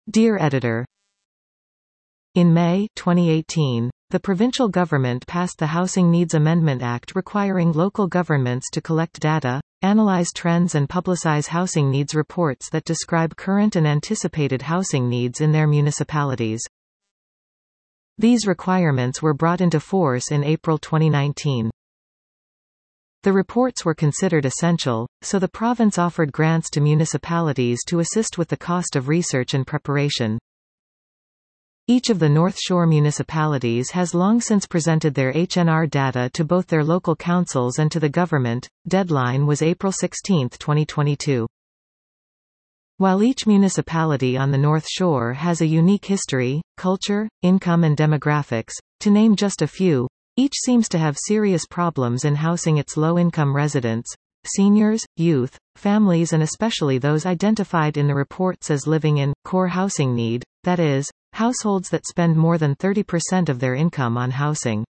Dear Editor, in May 2018, the provincial government passed the Housing Needs Amendment Act requiring local governments to collect data, analyze trends and publicize housing needs reports that describe current and anticipated housing needs in their municipalities. These requirements were brought into force in April 2019. The reports were considered essential, so the province offered grants to municipalities to assist with the cost of research and preparation. Each of the North Shore municipalities has long since presented their HNR data to both their local councils and to the government. Deadline was April 16, 2022. While each municipality on the North Shore has a unique history, culture, income and demographics, to name just a few, each seems to have serious problems in housing its low-income residents, seniors, youth, families and especially those identified in the reports as living in core housing need, that is, households that spend more than 30% of their income on housing.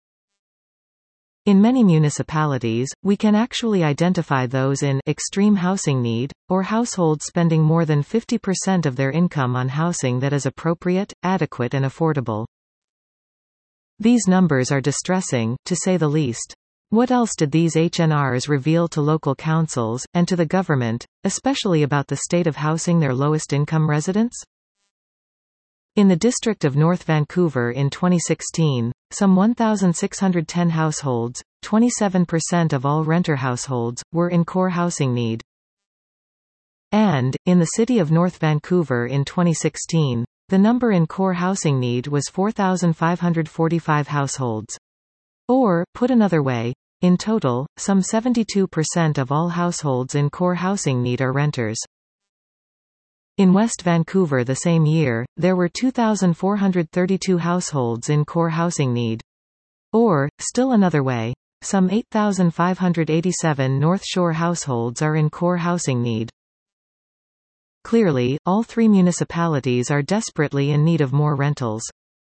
In many municipalities, we can actually identify those in extreme housing need, or households spending more than 50% of their income on housing that is appropriate, adequate and affordable. These numbers are distressing, to say the least. What else did these HNRs reveal to local councils, and to the government, especially about the state of housing their lowest income residents? In the district of North Vancouver in 2016, some 1,610 households, 27% of all renter households, were in core housing need. And, in the city of North Vancouver in 2016, the number in core housing need was 4,545 households. Or, put another way, in total, some 72% of all households in core housing need are renters. In West Vancouver the same year, there were 2,432 households in core housing need. Or, still another way, some 8,587 North Shore households are in core housing need. Clearly, all three municipalities are desperately in need of more rentals.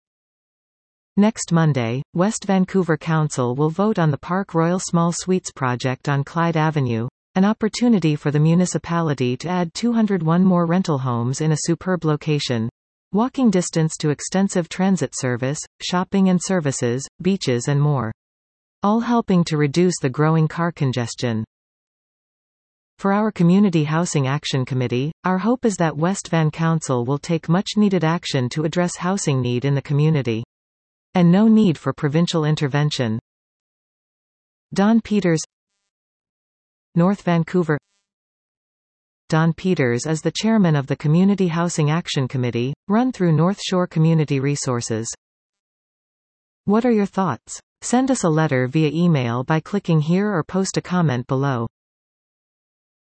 Next Monday, West Vancouver Council will vote on the Park Royal Small Suites project on Clyde Avenue, an opportunity for the municipality to add 201 more rental homes in a superb location. Walking distance to extensive transit service, shopping and services, beaches and more. All helping to reduce the growing car congestion. For our Community Housing Action Committee, our hope is that West Van Council will take much-needed action to address housing need in the community. And no need for provincial intervention. Don Peters, North Vancouver. Don Peters is the chairman of the Community Housing Action Committee, run through North Shore Community Resources. What are your thoughts? Send us a letter via email by clicking here or post a comment below.